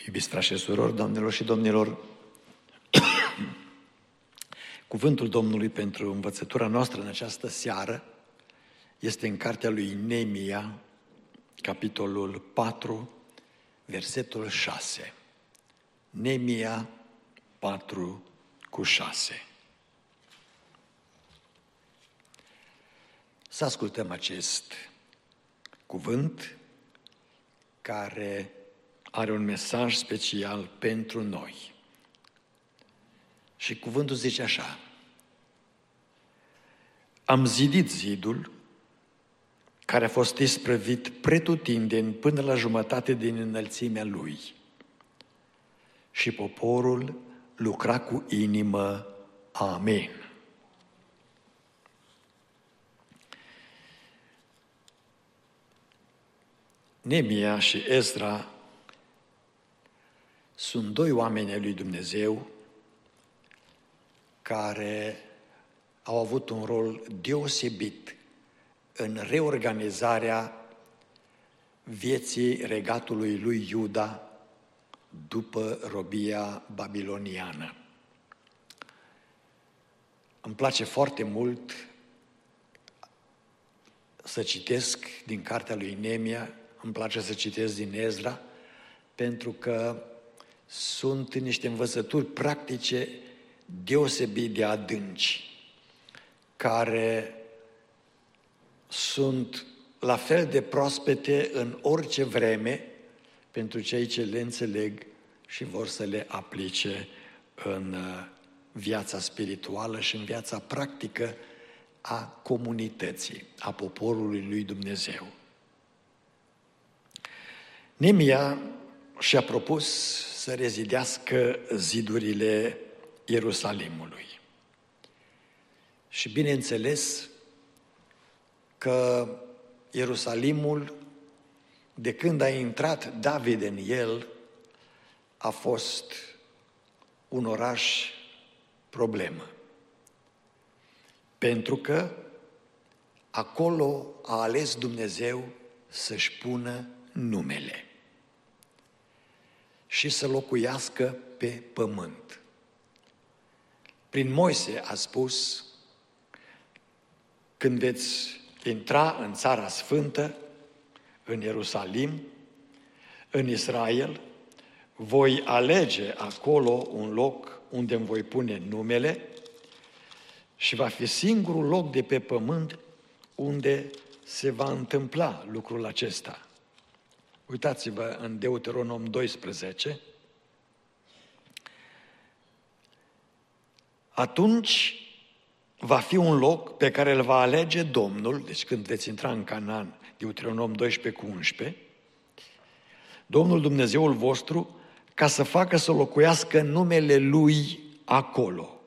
Iubiți frați și surori, doamnelor și domnilor, cuvântul Domnului pentru învățătura noastră în această seară este în cartea lui Neemia, capitolul 4, versetul 6. Neemia 4:6. Să ascultăm acest cuvânt care are un mesaj special pentru noi. Și cuvântul zice așa: am zidit zidul care a fost isprăvit pretutindeni până la jumătate din înălțimea lui. Și poporul lucra cu inimă. Amen. Neemia și Ezra sunt doi oameni ai lui Dumnezeu care au avut un rol deosebit în reorganizarea vieții regatului lui Iuda după robia babiloniană. Îmi place foarte mult să citesc din cartea lui Neemia, îmi place să citesc din Ezra, pentru că sunt niște învățături practice deosebit de adânci, care sunt la fel de proaspete în orice vreme pentru cei ce le înțeleg și vor să le aplice în viața spirituală și în viața practică a comunității, a poporului lui Dumnezeu. Neemia și-a propus să rezidească zidurile Ierusalimului. Și bineînțeles că Ierusalimul, de când a intrat David în el, a fost un oraș problemă. Pentru că acolo a ales Dumnezeu să-și pună numele și să locuiască pe pământ. Prin Moise a spus: când veți intra în Țara Sfântă, în Ierusalim, în Israel, voi alege acolo un loc unde îmi voi pune numele și va fi singurul loc de pe pământ unde se va întâmpla lucrul acesta. Uitați-vă în Deuteronom 12. Atunci va fi un loc pe care îl va alege Domnul, deci când veți intra în Canaan, Deuteronom 12:11, Domnul Dumnezeul vostru, ca să facă să locuiască numele Lui acolo.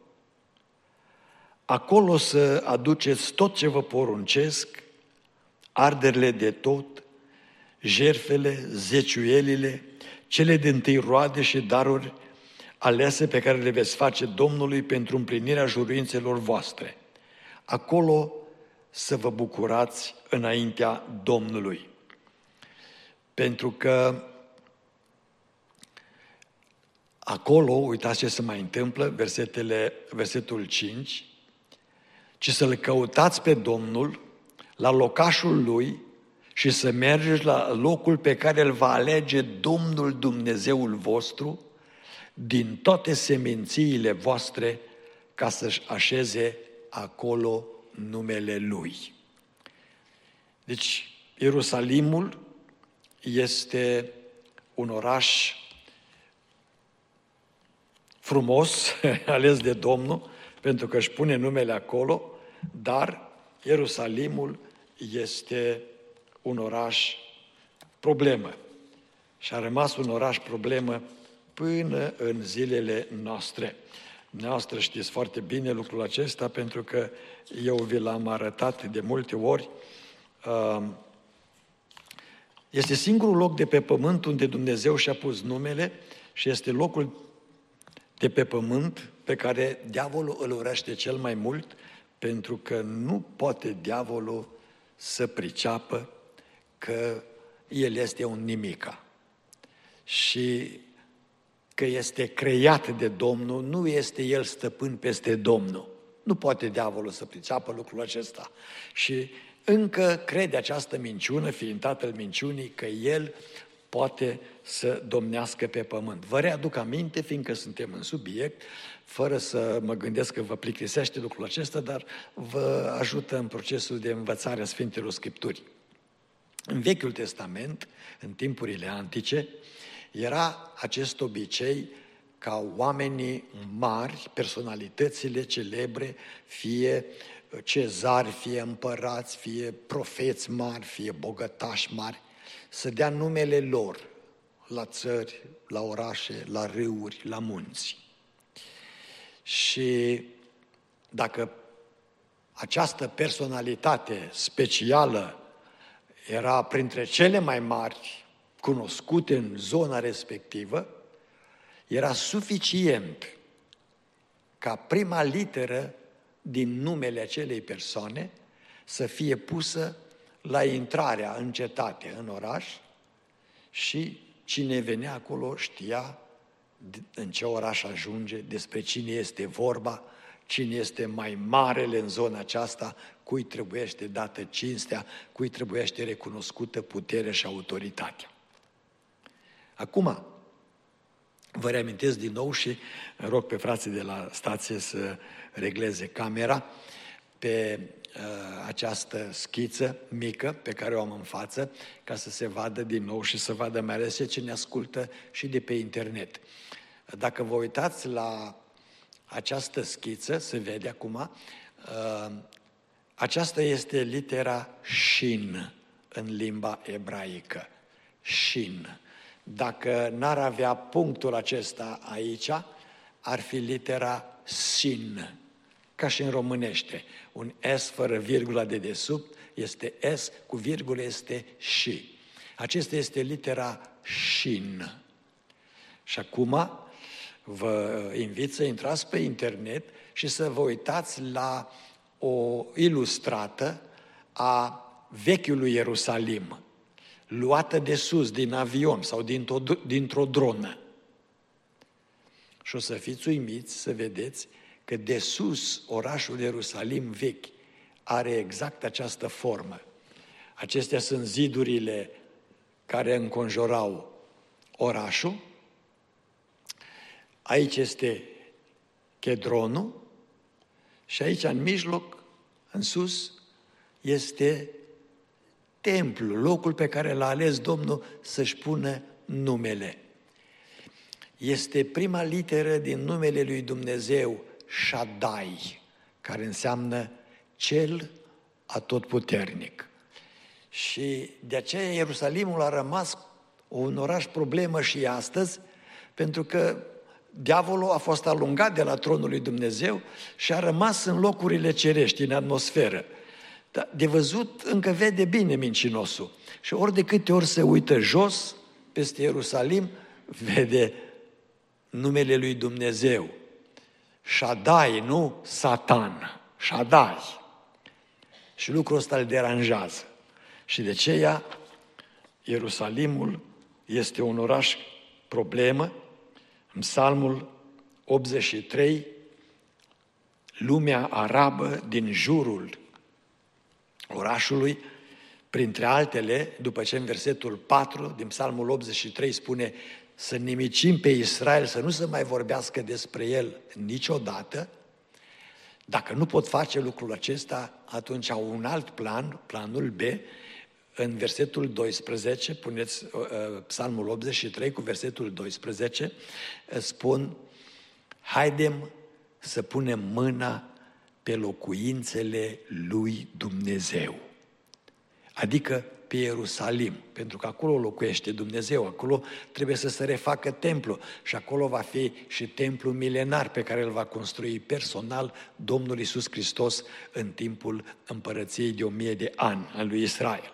Acolo să aduceți tot ce vă poruncesc, arderile de tot, jertfele, zeciuielile, cele dintâi roade și daruri alese pe care le veți face Domnului pentru împlinirea juruințelor voastre. Acolo să vă bucurați înaintea Domnului. Pentru că acolo, uitați ce se mai întâmplă, versetul 5, ci să-L căutați pe Domnul la locașul Lui și să mergeți la locul pe care îl va alege Domnul Dumnezeul vostru din toate semințiile voastre, ca să-și așeze acolo numele Lui. Deci, Ierusalimul este un oraș frumos, ales de Domnul, pentru că își pune numele acolo, dar Ierusalimul este un oraș problemă. Și a rămas un oraș problemă până în zilele noastre. Dumneavoastră știți foarte bine lucrul acesta, pentru că eu vi l-am arătat de multe ori. Este singurul loc de pe pământ unde Dumnezeu și-a pus numele și este locul de pe pământ pe care diavolul îl urăște cel mai mult, pentru că nu poate diavolul să priceapă că el este un nimica. Și că este creat de Domnul, nu este el stăpân peste Domnul. Nu poate diavolul să priceapă lucrul acesta. Și încă crede această minciună, fiind tatăl minciunii, că el poate să domnească pe pământ. Vă readuc aminte, fiindcă suntem în subiect, fără să mă gândesc că vă plictisește lucrul acesta, dar vă ajută în procesul de învățare a Sfintelor Scripturii. În Vechiul Testament, în timpurile antice, era acest obicei ca oamenii mari, personalitățile celebre, fie cezari, fie împărați, fie profeți mari, fie bogătași mari, să dea numele lor la țări, la orașe, la râuri, la munți. Și dacă această personalitate specială era printre cele mai mari cunoscute în zona respectivă, era suficient ca prima literă din numele acelei persoane să fie pusă la intrarea în cetate, în oraș, și cine venea acolo știa în ce oraș ajunge, despre cine este vorba, cine este mai marele în zona aceasta, cui trebuiește dată cinstea, cui trebuiește recunoscută puterea și autoritatea. Acum, vă reamintesc din nou și rog pe frații de la stație să regleze camera pe această schiță mică pe care o am în față, ca să se vadă din nou și să vadă mai ales ce ne ascultă și de pe internet. Dacă vă uitați la această schiță, se vede acum, aceasta este litera Shin în limba ebraică. Shin. Dacă n-ar avea punctul acesta aici, ar fi litera Sin, ca și în românește. Un S fără virgula de desubt este S, cu virgulă este Și. Acesta este litera Shin. Și acum vă invit să intrați pe internet și să vă uitați la o ilustrată a vechiului Ierusalim, luată de sus, din avion sau dintr-o dronă. Și o să fiți uimiți să vedeți că de sus orașul Ierusalim vechi are exact această formă. Acestea sunt zidurile care înconjurau orașul. Aici este Chedronul și aici în mijloc, în sus, este templul, locul pe care l-a ales Domnul să-și pună numele. Este prima literă din numele lui Dumnezeu, Shaddai, care înseamnă Cel Atotputernic. Și de aceea Ierusalimul a rămas un oraș problemă și astăzi, pentru că diavolul a fost alungat de la tronul lui Dumnezeu și a rămas în locurile cerești, în atmosferă. Dar de văzut încă vede bine mincinosul. Și ori de câte ori se uită jos, peste Ierusalim, vede numele lui Dumnezeu. Shaddai, nu Satan. Shaddai. Și lucrul ăsta îl deranjează. Și de aceea Ierusalimul este un oraș problemă. În Psalmul 83, lumea arabă din jurul orașului, printre altele, după ce în versetul 4 din Psalmul 83 spune să nimicim pe Israel, să nu se mai vorbească despre el niciodată, dacă nu pot face lucrul acesta, atunci au un alt plan, planul B, în versetul 12, puneți Psalmul 83 cu versetul 12, spun, haidem să punem mâna pe locuințele lui Dumnezeu. Adică pe Ierusalim, pentru că acolo locuiește Dumnezeu, acolo trebuie să se refacă templu și acolo va fi și templul milenar pe care îl va construi personal Domnul Iisus Hristos în timpul împărăției de 1000 de ani al lui Israel.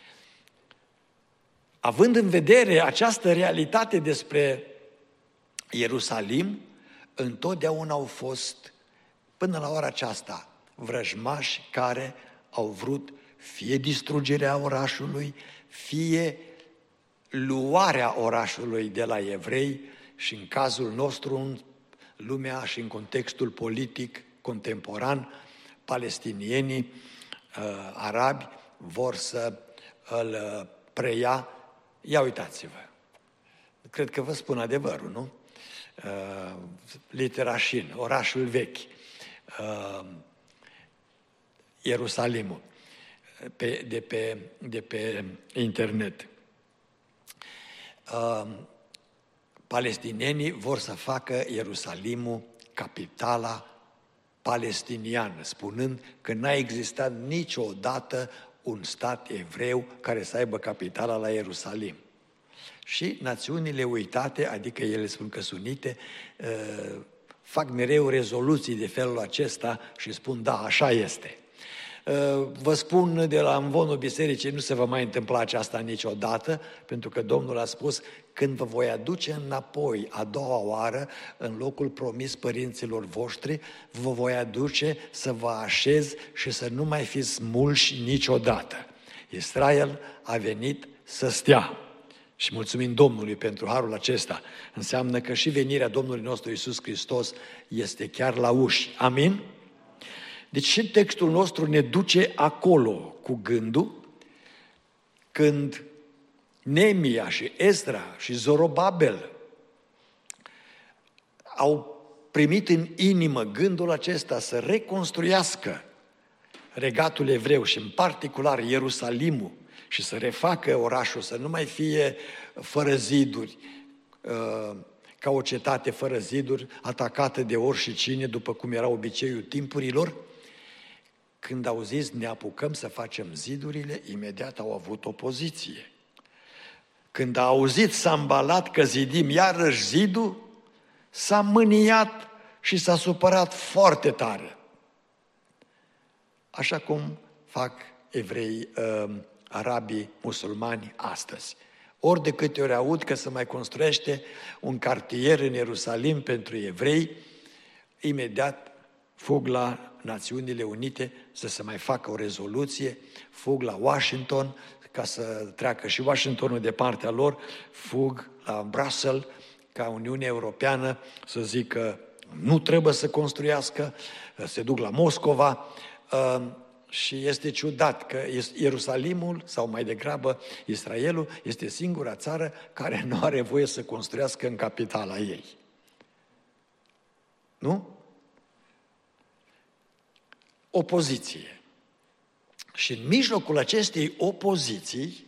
Având în vedere această realitate despre Ierusalim, întotdeauna au fost, până la ora aceasta, vrăjmași care au vrut fie distrugerea orașului, fie luarea orașului de la evrei și în cazul nostru, în lumea și în contextul politic contemporan, palestinienii, arabi, vor să îl preia. Ia uitați-vă, cred că vă spun adevărul, nu? Litera Shin, orașul vechi, Ierusalimul, de pe internet. Palestinienii vor să facă Ierusalimul capitala palestiniană, spunând că n-a existat niciodată un stat evreu care să aibă capitala la Ierusalim. Și națiunile uitate, adică ele spun că sunite, fac mereu rezoluții de felul acesta și spun, da, așa este. Vă spun de la amvonul bisericii, nu se va mai întâmpla aceasta niciodată, pentru că Domnul a spus, când vă voi aduce înapoi a doua oară, în locul promis părinților voștri, vă voi aduce să vă așez și să nu mai fiți smulși niciodată. Israel a venit să stea. Și mulțumim Domnului pentru harul acesta. Înseamnă că și venirea Domnului nostru Iisus Hristos este chiar la uși. Amin? Deci și textul nostru ne duce acolo cu gândul, când Neemia și Ezra și Zorobabel au primit în inimă gândul acesta să reconstruiască regatul evreu și în particular Ierusalimul și să refacă orașul, să nu mai fie fără ziduri, ca o cetate fără ziduri, atacată de oricine, după cum era obiceiul timpurilor. Când au zis ne apucăm să facem zidurile, imediat au avut opoziție. Când a auzit Sanbalat că zidim iarăși zidul, s-a mâniat și s-a supărat foarte tare. Așa cum fac evrei, arabii, musulmani astăzi. Ori de câte ori aud că se mai construiește un cartier în Ierusalim pentru evrei, imediat fug la Națiunile Unite să se mai facă o rezoluție, fug la Washington ca să treacă și Washingtonul de partea lor, fug la Bruxelles ca Uniunea Europeană să zică nu trebuie să construiască, se duc la Moscova și este ciudat că Ierusalimul, sau mai degrabă Israelul, este singura țară care nu are voie să construiască în capitala ei. Nu? Opoziție. Și în mijlocul acestei opoziții,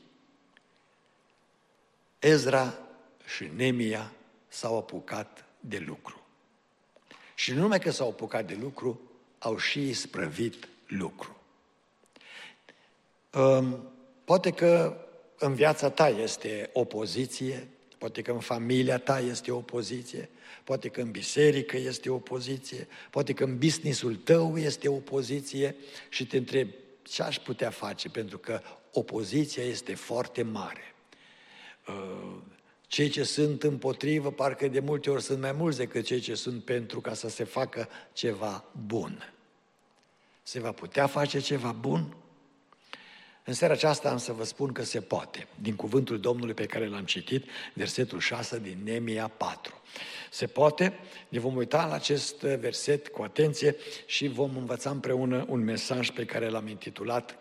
Ezra și Neemia s-au apucat de lucru. Și nu numai că s-au apucat de lucru, au și isprăvit lucru. Poate că în viața ta este opoziție, poate că în familia ta este opoziție, poate că în biserică este opoziție, poate că în business-ul tău este opoziție și te întrebi ce aș putea face, pentru că opoziția este foarte mare. Cei ce sunt împotrivă, parcă de multe ori sunt mai mulți decât cei ce sunt pentru ca să se facă ceva bun. Se va putea face ceva bun? În seara aceasta am să vă spun că se poate, din cuvântul Domnului pe care l-am citit, versetul 6 din Neemia 4. Se poate, ne vom uita la acest verset cu atenție și vom învăța împreună un mesaj pe care l-am intitulat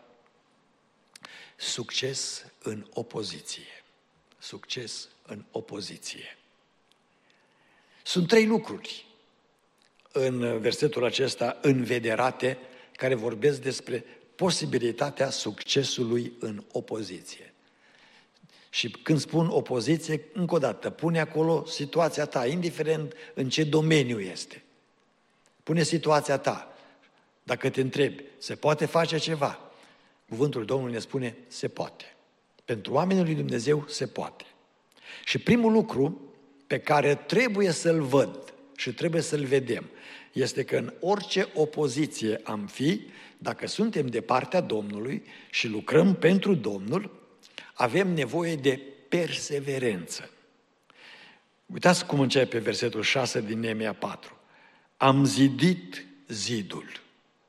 Succes în opoziție. Succes în opoziție. Sunt 3 lucruri în versetul acesta învederate care vorbesc despre posibilitatea succesului în opoziție. Și când spun opoziție, încă o dată, pune acolo situația ta, indiferent în ce domeniu este. Pune situația ta. Dacă te întrebi, se poate face ceva? Cuvântul Domnului ne spune, se poate. Pentru oamenii lui Dumnezeu se poate. Și primul lucru pe care trebuie să-l văd și trebuie să-l vedem, este că în orice opoziție am fi, dacă suntem de partea Domnului și lucrăm pentru Domnul, avem nevoie de perseverență. Uitați cum începe versetul 6 din Neemia 4. Am zidit zidul.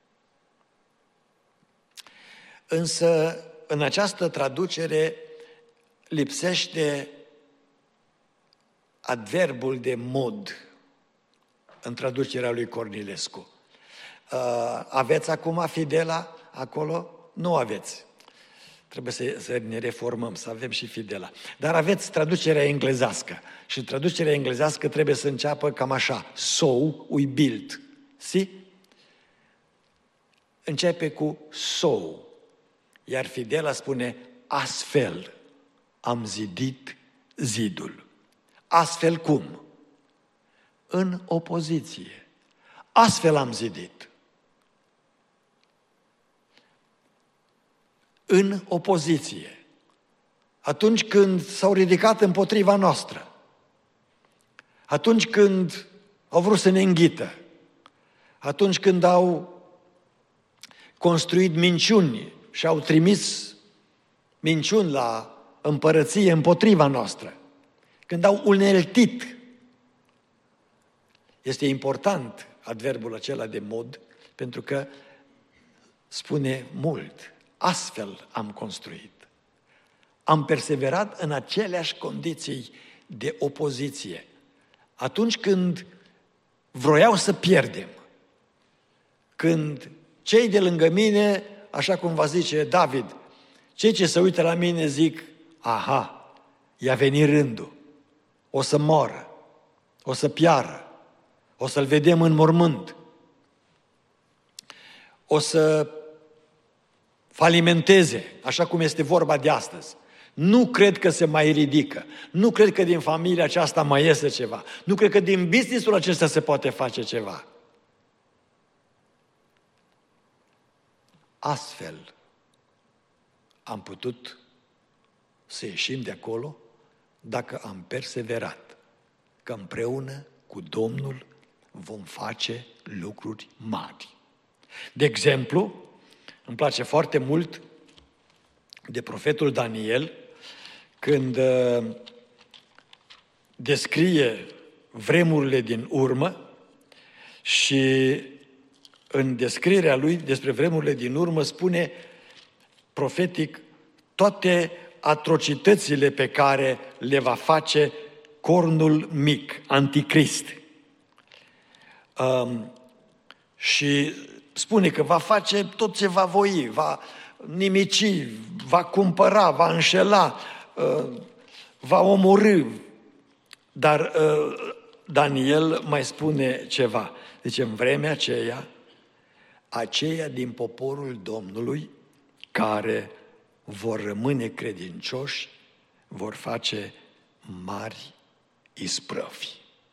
Însă, în această traducere lipsește adverbul de mod în traducerea lui Cornilescu. Aveți acum Fidela acolo? Nu aveți. Trebuie să ne reformăm, să avem și Fidela. Dar aveți traducerea englezească. Și traducerea englezească trebuie să înceapă cam așa. So we built. See? Începe cu so. Iar Fidela spune astfel am zidit zidul. Astfel cum? În opoziție. Astfel am zidit. În opoziție. Atunci când s-au ridicat împotriva noastră. Atunci când au vrut să ne înghită. Atunci când au construit minciuni și au trimis minciuni la împărăție împotriva noastră. Când au uneltit. Este important adverbul acela de mod, pentru că spune mult. Astfel am construit. Am perseverat în aceleași condiții de opoziție. Atunci când vroiau să pierdem, când cei de lângă mine, așa cum va zice David, cei ce se uită la mine zic, aha, i-a venit rândul, o să moară, o să piară, o să-l vedem în mormânt, o să falimenteze, așa cum este vorba de astăzi. Nu cred că se mai ridică. Nu cred că din familia aceasta mai iese ceva. Nu cred că din business-ul acesta se poate face ceva. Astfel am putut să ieșim de acolo dacă am perseverat, că împreună cu Domnul vom face lucruri mari. De exemplu, îmi place foarte mult de profetul Daniel, când descrie vremurile din urmă și în descrierea lui despre vremurile din urmă spune profetic toate atrocitățile pe care le va face cornul mic, anticrist. Și spune că va face tot ce va voi, va nimici, va cumpăra, va înșela, va omorî. Dar Daniel mai spune ceva. Zice, în vremea aceia din poporul Domnului care vor rămâne credincioși, vor face mari isprăvi.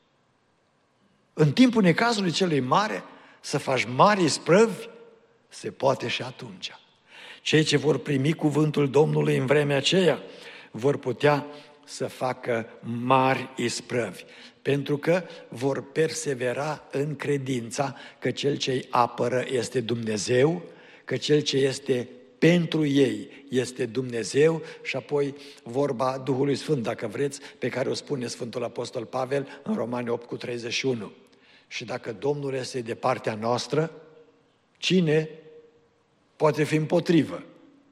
În timpul necazului celui mare, să faci mari isprăvi, se poate și atunci. Cei ce vor primi cuvântul Domnului în vremea aceea vor putea să facă mari isprăvi, pentru că vor persevera în credința că Cel ce îi apără este Dumnezeu, că Cel ce este pentru ei este Dumnezeu și apoi vorba Duhului Sfânt, dacă vreți, pe care o spune Sfântul Apostol Pavel în Romani 8:31. Și dacă Domnul este de partea noastră, cine poate fi împotrivă?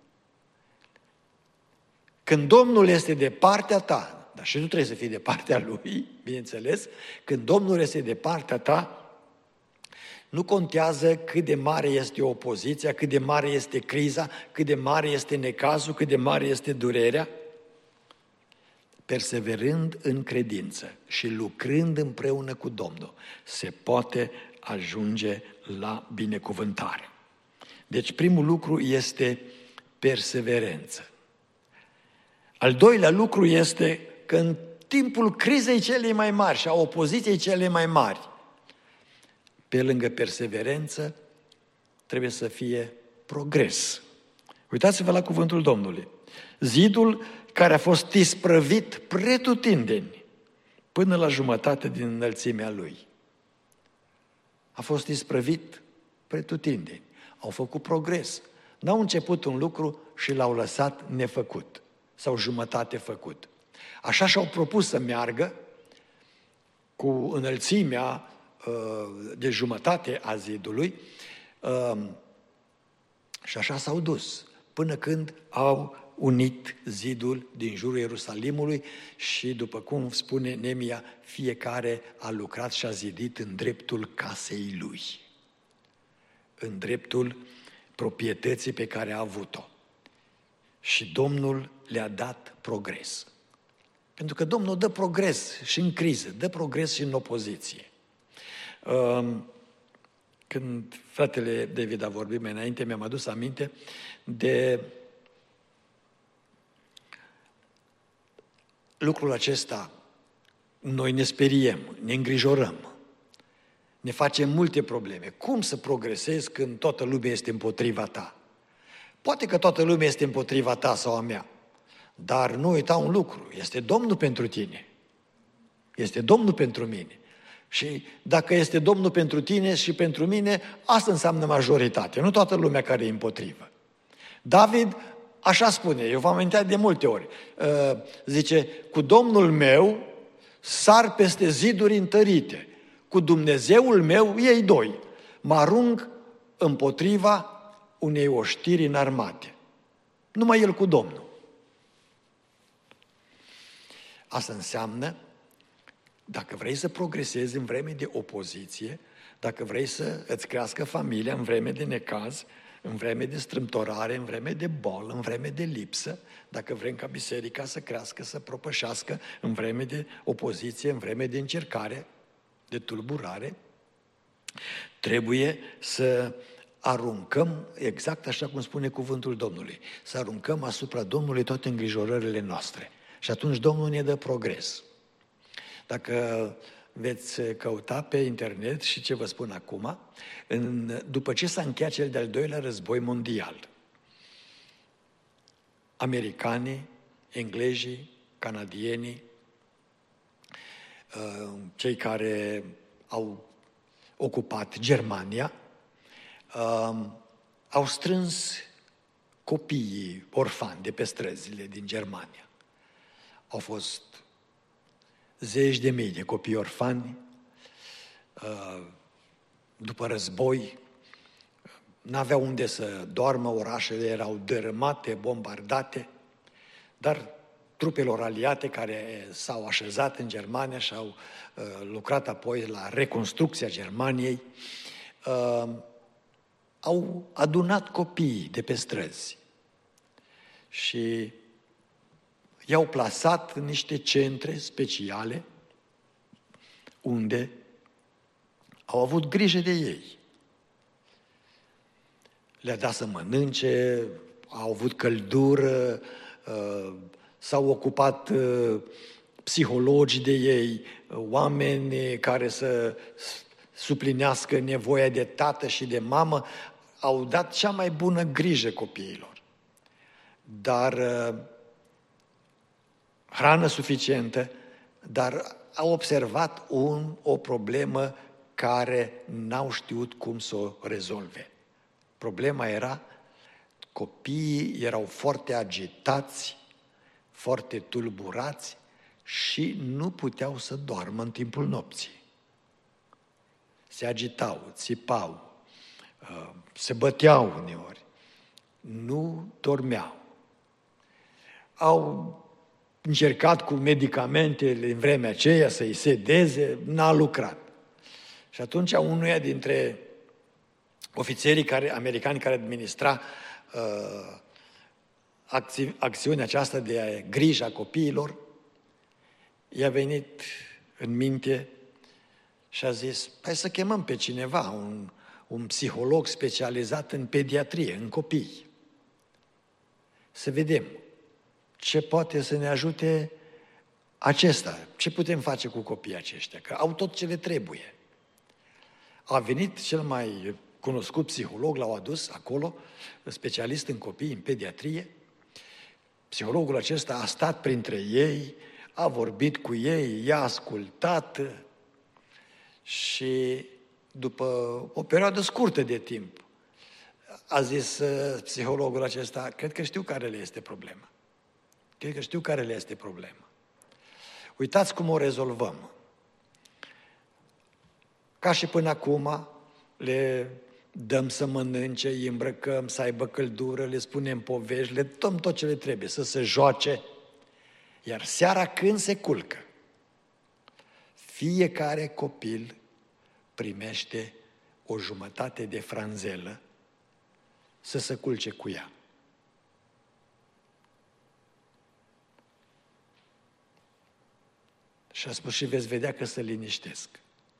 Când Domnul este de partea ta, dar și tu trebuie să fii de partea Lui, bineînțeles, când Domnul este de partea ta, nu contează cât de mare este opoziția, cât de mare este criza, cât de mare este necazul, cât de mare este durerea, perseverând în credință și lucrând împreună cu Domnul, se poate ajunge la binecuvântare. Deci primul lucru este perseverență. Al doilea lucru este că în timpul crizei cele mai mari și a opoziției cele mai mari, pe lângă perseverență, trebuie să fie progres. Uitați-vă la cuvântul Domnului. Zidul care a fost isprăvit pretutindeni până la jumătate din înălțimea lui. A fost isprăvit pretutindeni. Au făcut progres. N-au început un lucru și l-au lăsat nefăcut sau jumătate făcut. Așa și-au propus să meargă cu înălțimea de jumătate a zidului și așa s-au dus până când au unit zidul din jurul Ierusalimului și, după cum spune Neemia, fiecare a lucrat și a zidit în dreptul casei lui, în dreptul proprietății pe care a avut-o. Și Domnul le-a dat progres. Pentru că Domnul dă progres și în criză, dă progres și în opoziție. Când fratele David a vorbit mai înainte, mi-am adus aminte de lucrul acesta. Noi ne speriem, ne îngrijorăm, ne facem multe probleme. Cum să progresezi când toată lumea este împotriva ta? Poate că toată lumea este împotriva ta sau a mea, dar nu uita un lucru, este Domnul pentru tine, este Domnul pentru mine. Și dacă este Domnul pentru tine și pentru mine, asta înseamnă majoritate, nu toată lumea care e împotrivă. David așa spune, eu v-am amintit de multe ori, zice, cu Domnul meu sar peste ziduri întărite, cu Dumnezeul meu ei doi, mă arunc împotriva unei oștiri înarmate. Numai el cu Domnul. Asta înseamnă, dacă vrei să progresezi în vreme de opoziție, dacă vrei să îți crească familia în vreme de necaz, în vreme de strâmtorare, în vreme de bolă, în vreme de lipsă, dacă vrem ca biserica să crească, să propășească în vreme de opoziție, în vreme de încercare, de tulburare, trebuie să aruncăm, exact așa cum spune cuvântul Domnului, să aruncăm asupra Domnului toate îngrijorările noastre. Și atunci Domnul ne dă progres. Dacă veți căuta pe internet și ce vă spun acum, după ce s-a încheiat cel de-al doilea război mondial, americanii, englezii, canadienii, cei care au ocupat Germania, au strâns copiii orfani de pe străzile din Germania. Au fost zeci de mii de copii orfani. După război, n-aveau unde să doarmă, orașele erau dărâmate, bombardate, dar trupelor aliate care s-au așezat în Germania și au lucrat apoi la reconstrucția Germaniei, au adunat copiii de pe străzi și i-au plasat în niște centre speciale unde au avut grijă de ei. Le-a dat să mănânce, au avut căldură, s-au ocupat psihologii de ei, oameni care să suplinească nevoia de tată și de mamă, au dat cea mai bună grijă copiilor. Dar hrană suficientă, dar au observat o problemă care n-au știut cum să o rezolve. Problema era, copiii erau foarte agitați, foarte tulburați și nu puteau să doarmă în timpul nopții. Se agitau, țipau, se băteau uneori, nu dormeau. Au încercat cu medicamentele în vremea aceea să-i sedeze, n-a lucrat. Și atunci unuia dintre ofițerii americani care administra acțiunea aceasta de grijă a copiilor, i-a venit în minte și a zis, hai să chemăm pe cineva, un psiholog specializat în pediatrie, în copii. Să vedem ce poate să ne ajute acesta, ce putem face cu copiii aceștia, că au tot ce le trebuie. A venit cel mai cunoscut psiholog, l-au adus acolo, specialist în copii, în pediatrie. Psihologul acesta a stat printre ei, a vorbit cu ei, i-a ascultat și după o perioadă scurtă de timp a zis psihologul acesta, cred că știu care le este problema. Cred că știu care le este problema. Uitați cum o rezolvăm. Ca și până acum, le dăm să mănânce, îi îmbrăcăm, să aibă căldură, le spunem povești, le dăm tot ce le trebuie, să se joace. Iar seara când se culcă, fiecare copil primește o jumătate de franzelă să se culce cu ea. Și a spus și veți vedea că se liniștesc.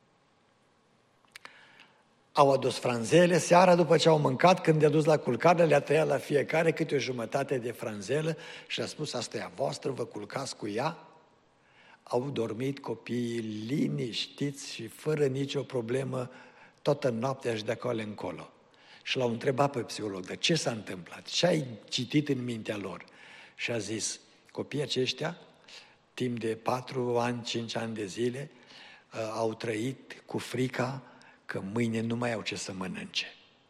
Au adus franzele, seara după ce au mâncat, când i-a dus la culcare, le-a tăiat la fiecare câte o jumătate de franzelă și a spus, asta e a voastră, vă culcați cu ea. Au dormit copiii liniștiți și fără nicio problemă toată noaptea și de acolo încolo. Și l-au întrebat pe psiholog, de ce s-a întâmplat? Ce ai citit în mintea lor? Și a zis, copiii aceștia, timp de 4 ani, 5 ani de zile, au trăit cu frica că mâine nu mai au ce să mănânce.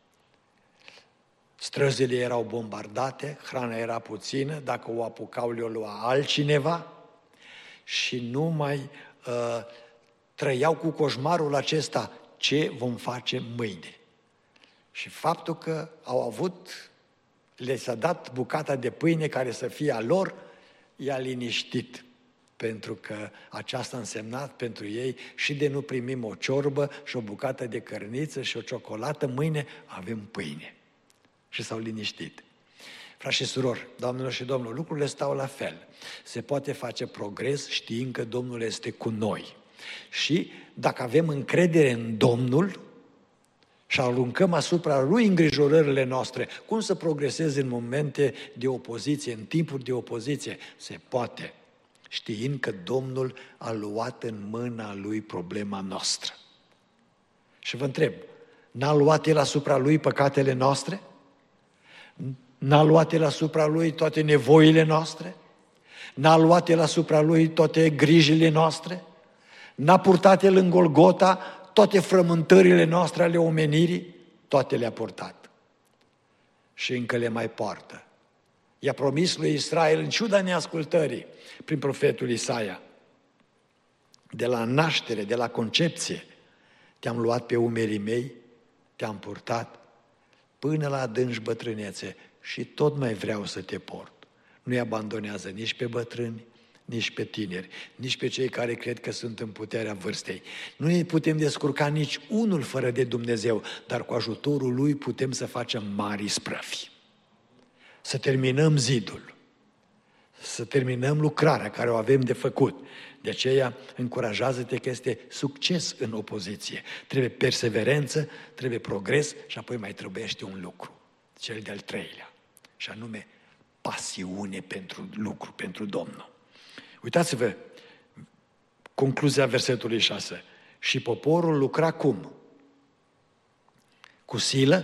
Străzile erau bombardate, hrana era puțină, dacă o apucau le-o lua altcineva și nu mai trăiau cu coșmarul acesta, ce vom face mâine. Și faptul că au avut, le s-a dat bucata de pâine care să fie a lor, i-a liniștit. Pentru că aceasta a însemnat pentru ei și de nu primim o ciorbă și o bucată de cărniță și o ciocolată, mâine avem pâine. Și s-au liniștit. Frați și surori, doamnelor și domnilor, lucrurile stau la fel. Se poate face progres știind că Domnul este cu noi. Și dacă avem încredere în Domnul și aruncăm asupra Lui îngrijorările noastre, cum să progreseze în momente de opoziție, în timpuri de opoziție, se poate. Știind că Domnul a luat în mâna Lui problema noastră. Și vă întreb, n-a luat El asupra Lui păcatele noastre? N-a luat El asupra Lui toate nevoile noastre? N-a luat El asupra Lui toate grijile noastre? N-a purtat El în Golgota toate frământările noastre ale omenirii? Toate le-a purtat. Și încă le mai poartă. I-a promis lui Israel, în ciuda neascultării, prin profetul Isaia, de la naștere, de la concepție, te-am luat pe umerii mei, te-am purtat până la adânci bătrânețe și tot mai vreau să te port. Nu-i abandonează nici pe bătrâni, nici pe tineri, nici pe cei care cred că sunt în puterea vârstei. Nu ne putem descurca nici unul fără de Dumnezeu, dar cu ajutorul Lui putem să facem mari isprăvi. Să terminăm zidul, să terminăm lucrarea care o avem de făcut. De aceea, încurajează-te că este succes în opoziție. Trebuie perseverență, trebuie progres și apoi mai trebuiește un lucru, cel de-al treilea, și anume pasiune pentru lucru, pentru Domnul. Uitați-vă, concluzia versetului 6. Și poporul lucra cum? Cu silă?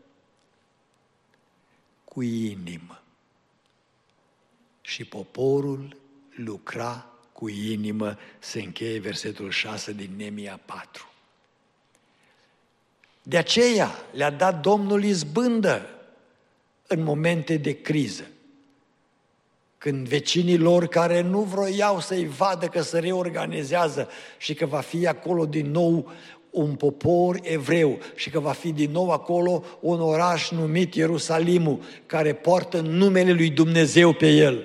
Cu inimă. Și poporul lucra cu inimă, se încheie versetul 6 din Neemia 4. De aceea le-a dat Domnul izbândă în momente de criză. Când vecinii lor care nu vroiau să-i vadă că se reorganizează și că va fi acolo din nou un popor evreu și că va fi din nou acolo un oraș numit Ierusalimul, care poartă numele lui Dumnezeu pe el.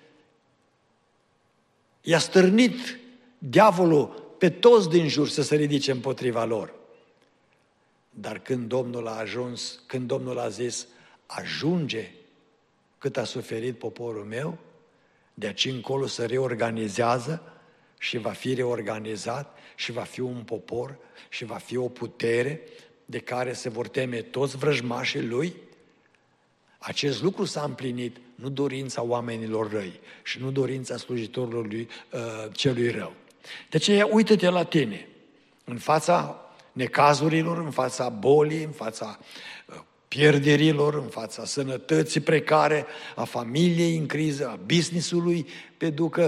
I-a stârnit diavolul pe toți din jur să se ridice împotriva lor. Dar când Domnul a ajuns, când Domnul a zis, ajunge cât a suferit poporul meu, de aici încolo se reorganizează și va fi reorganizat și va fi un popor și va fi o putere de care se vor teme toți vrăjmașii lui. Acest lucru s-a împlinit, nu dorința oamenilor răi și nu dorința slujitorilor lui, celui rău. De aceea, uită-te la tine, în fața necazurilor, în fața bolii, în fața pierderilor, în fața sănătății precare, a familiei în criză, a business-ului pe ducă,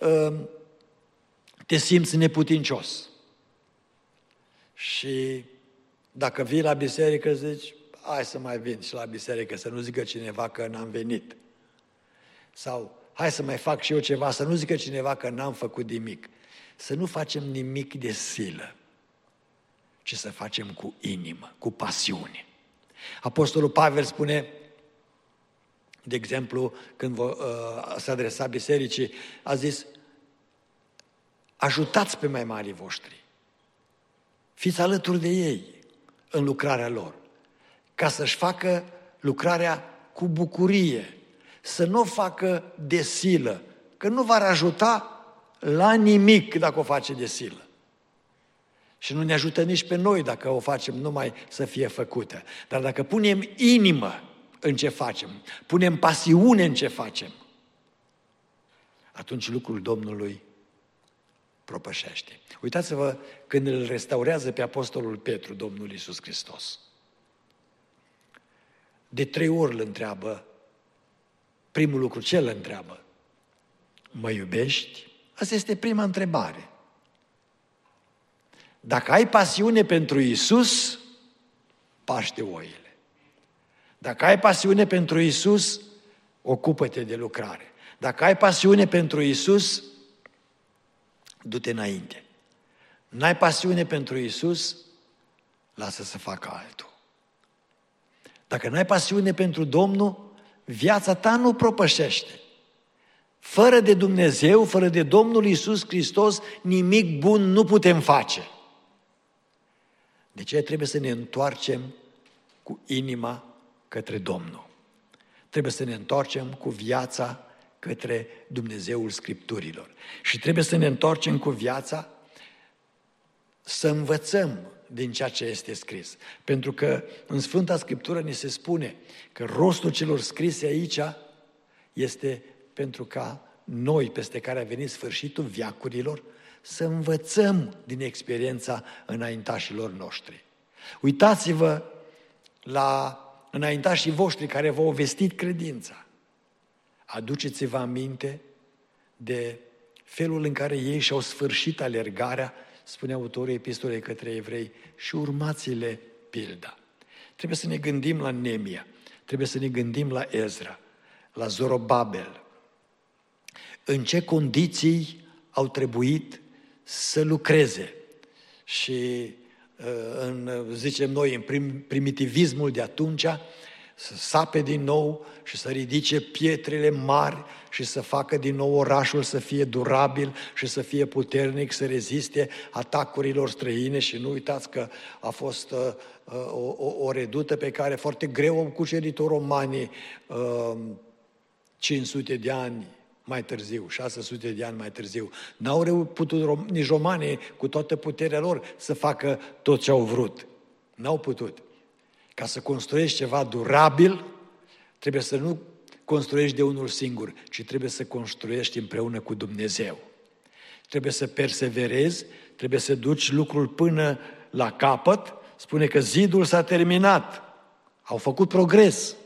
te simți neputincios. Și dacă vii la biserică, zici, hai să mai vin și la biserică, să nu zică cineva că n-am venit. Sau, hai să mai fac și eu ceva, să nu zică cineva că n-am făcut nimic. Să nu facem nimic de silă, ci să facem cu inimă, cu pasiune. Apostolul Pavel spune, de exemplu, când se adresa bisericii, a zis: ajutați pe mai marii voștri, fiți alături de ei în lucrarea lor, ca să-și facă lucrarea cu bucurie, să nu o facă de silă, că nu v-ar ajuta la nimic dacă o face de silă. Și nu ne ajută nici pe noi dacă o facem numai să fie făcută. Dar dacă punem inimă în ce facem, punem pasiune în ce facem, atunci lucrul Domnului propășește. Uitați-vă când îl restaurează pe apostolul Petru, Domnul Iisus Hristos. De 3 ori îl întreabă, primul lucru, ce îl întreabă? Mă iubești? Asta este prima întrebare. Dacă ai pasiune pentru Iisus, paște oile. Dacă ai pasiune pentru Iisus, ocupă-te de lucrare. Dacă ai pasiune pentru Iisus, du-te înainte. N-ai pasiune pentru Iisus, lasă să facă altul. Dacă n-ai pasiune pentru Domnul, viața ta nu propășește. Fără de Dumnezeu, fără de Domnul Iisus Hristos, nimic bun nu putem face. De aceea trebuie să ne întoarcem cu inima către Domnul. Trebuie să ne întoarcem cu viața către Dumnezeul Scripturilor. Și trebuie să ne întoarcem cu viața să învățăm din ceea ce este scris. Pentru că în Sfânta Scriptură ni se spune că rostul celor scrise aici este pentru ca noi, peste care a venit sfârșitul veacurilor, să învățăm din experiența înaintașilor noștri. Uitați-vă la înaintașii voștri care v-au vestit credința. Aduceți-vă aminte de felul în care ei și-au sfârșit alergarea, spune autorul epistolei către evrei, și urmați-le pilda. Trebuie să ne gândim la Nemia, trebuie să ne gândim la Ezra, la Zorobabel. În ce condiții au trebuit să lucreze și, zicem noi, în primitivismul de atunci, să sape din nou și să ridice pietrele mari și să facă din nou orașul să fie durabil și să fie puternic, să reziste atacurilor străine. Și nu uitați că a fost o redută pe care foarte greu au cucerit-o romanii 500 de ani mai târziu, 600 de ani mai târziu. N-au putut nici romanii cu toată puterea lor să facă tot ce au vrut. N-au putut. Ca să construiești ceva durabil, trebuie să nu construiești de unul singur, ci trebuie să construiești împreună cu Dumnezeu. Trebuie să perseverezi, trebuie să duci lucrul până la capăt. Spune că zidul s-a terminat. Au făcut progres.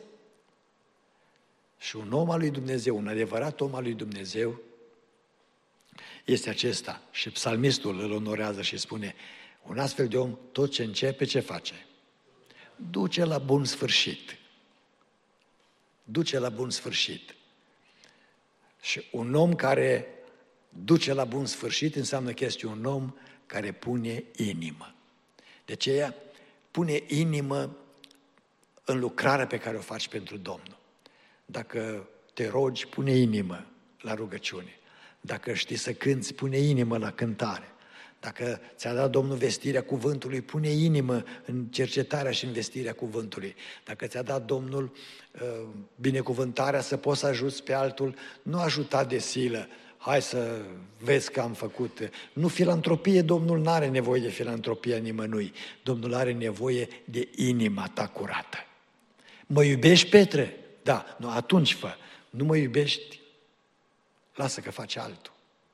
Și un om al lui Dumnezeu, un adevărat om al lui Dumnezeu, este acesta. Și psalmistul îl onorează și spune: un astfel de om, tot ce începe, ce face? Duce la bun sfârșit. Duce la bun sfârșit. Și un om care duce la bun sfârșit înseamnă că este un om care pune inimă. De aceea, pune inimă în lucrarea pe care o faci pentru Domnul. Dacă te rogi, pune inimă la rugăciune. Dacă știi să cânți, pune inimă la cântare. Dacă ți-a dat Domnul vestirea cuvântului, pune inimă în cercetarea și în vestirea cuvântului. Dacă ți-a dat Domnul binecuvântarea să poți să ajuți pe altul, nu ajuta de silă. Hai să vezi că am făcut. Nu filantropie, Domnul nu are nevoie de filantropia nimănui. Domnul are nevoie de inima ta curată. Mă iubești, Petre? Da, nu, atunci fă. Nu mă iubești? Lasă că faci altul.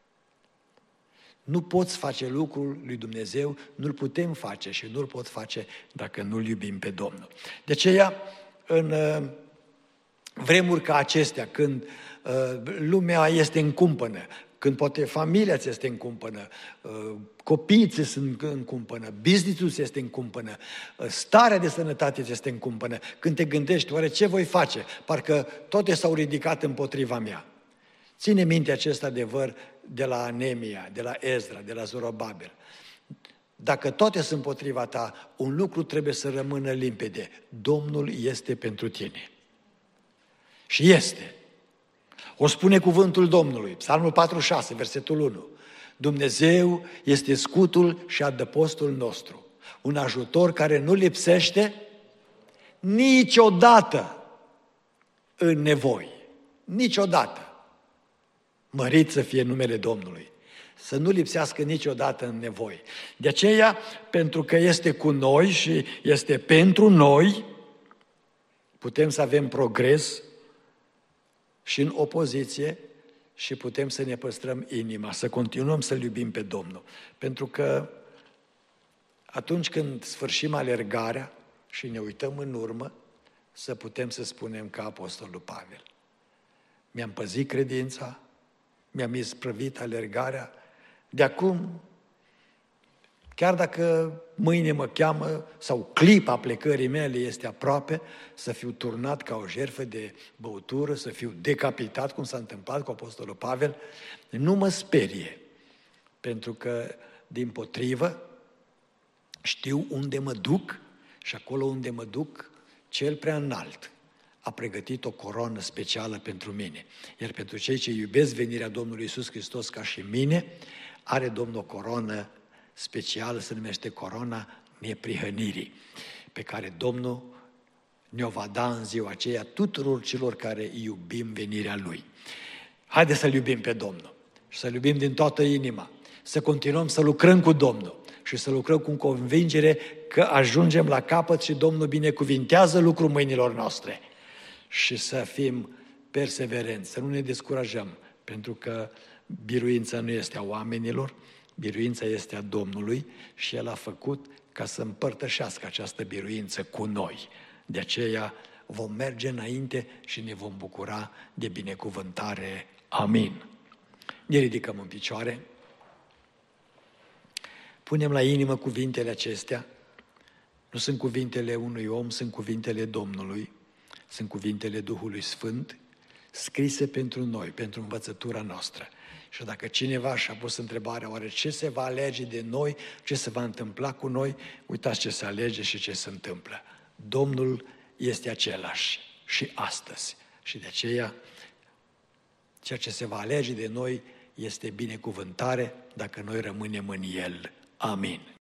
Nu poți face lucrul lui Dumnezeu, nu-l putem face și nu-l pot face dacă nu-l iubim pe Domnul. De aceea, în vremuri ca acestea, când lumea este în cumpănă, când poate familia ți este în cumpănă, copiii ți sunt în cumpănă, business-ul ți este în cumpănă, starea de sănătate ți este în cumpănă, când te gândești, oare ce voi face? Parcă toate s-au ridicat împotriva mea. Ține minte acest adevăr de la Nemia, de la Ezra, de la Zorobabel. Dacă toate sunt împotriva ta, un lucru trebuie să rămână limpede. Domnul este pentru tine. Și este. O spune cuvântul Domnului, Psalmul 46, versetul 1. Dumnezeu este scutul și adăpostul nostru, un ajutor care nu lipsește niciodată în nevoi. Niciodată. Mărit să fie numele Domnului. Să nu lipsească niciodată în nevoi. De aceea, pentru că este cu noi și este pentru noi, putem să avem progres și în opoziție și putem să ne păstrăm inima, să continuăm să-L iubim pe Domnul. Pentru că atunci când sfârșim alergarea și ne uităm în urmă, să putem să spunem ca Apostolul Pavel: mi-am păzit credința, mi-am isprăvit alergarea, de acum, chiar dacă mâine mă cheamă sau clipa plecării mele este aproape, să fiu turnat ca o jertfă de băutură, să fiu decapitat, cum s-a întâmplat cu Apostolul Pavel, nu mă sperie, pentru că, dimpotrivă, știu unde mă duc și acolo unde mă duc, Cel prea înalt a pregătit o coroană specială pentru mine. Iar pentru cei ce iubesc venirea Domnului Iisus Hristos ca și mine, are Domnul o coroană specială, se numește coroana neprihănirii, pe care Domnul ne-o va da în ziua aceea tuturor celor care iubim venirea Lui. Haideți să-L iubim pe Domnul și să-L iubim din toată inima, să continuăm să lucrăm cu Domnul și să lucrăm cu convingere că ajungem la capăt și Domnul binecuvintează lucrul mâinilor noastre. Și să fim perseverenți, să nu ne descurajăm, pentru că biruința nu este a oamenilor, biruința este a Domnului și El a făcut ca să împărtășească această biruință cu noi. De aceea vom merge înainte și ne vom bucura de binecuvântare. Amin. Ne ridicăm în picioare, punem la inimă cuvintele acestea. Nu sunt cuvintele unui om, sunt cuvintele Domnului. Sunt cuvintele Duhului Sfânt, scrise pentru noi, pentru învățătura noastră. Și dacă cineva și-a pus întrebarea, oare ce se va alege de noi, ce se va întâmpla cu noi, uitați ce se alege și ce se întâmplă. Domnul este același și astăzi. Și de aceea, ceea ce se va alege de noi este binecuvântare dacă noi rămânem în El. Amin.